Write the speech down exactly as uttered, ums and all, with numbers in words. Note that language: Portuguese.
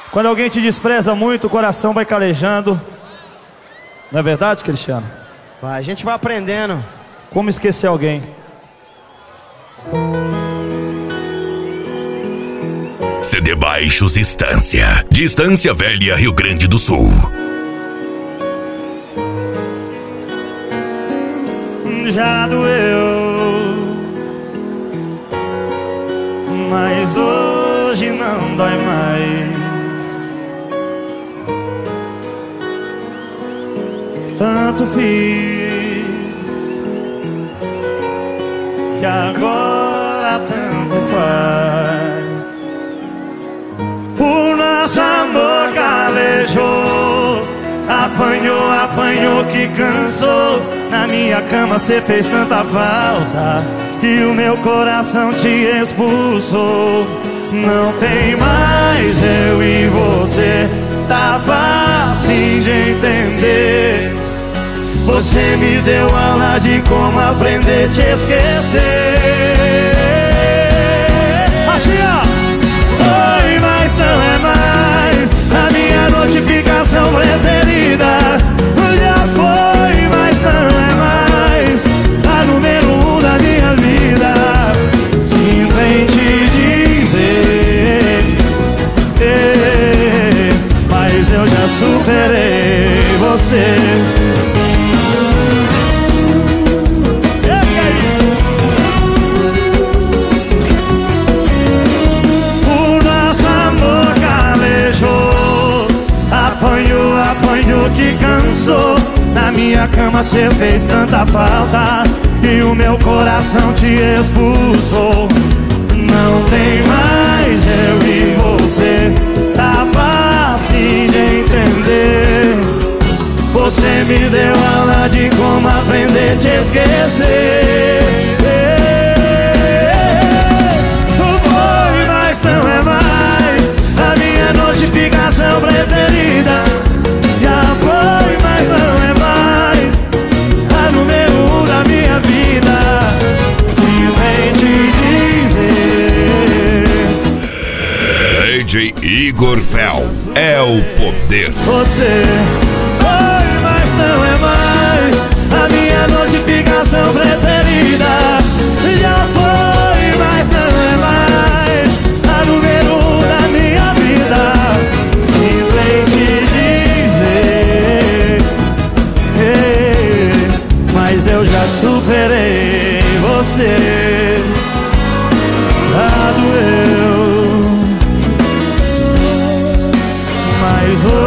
Quando alguém te despreza muito, o coração vai calejando. Não é verdade, Cristiano? Vai, a gente vai aprendendo. Como esquecer alguém? C D Baixos Estância, Distância Velha, Rio Grande do Sul. Já doeu, mas hoje não dói mais. Tanto fiz que agora tanto faz. O nosso amor calejou, apanhou, apanhou que cansou. Na minha cama cê fez tanta falta que o meu coração te expulsou. Não tem mais eu e você, tá fácil de entender. Você me deu aula de como aprender a te esquecer. Assim ó. Foi, mas não é mais a minha notificação preferida. Já foi, mas não é mais a número um da minha vida. Sinto em te dizer, eh, mas eu já superei você. Que cansou, na minha cama cê fez tanta falta e o meu coração te expulsou. Não tem mais eu e você, tá fácil de entender. Você me deu aula de como aprender a te esquecer. Foi, mas não é mais a minha notificação preferida. Já foi, mas não é mais a número um da minha vida. Que vem te dizer, D J Igor Fel é o poder. você foi, mas não é mais a minha notificação preferida. Já foi, mas não é mais a número um da minha vida. Eu já superei você. Já doeu, mas hoje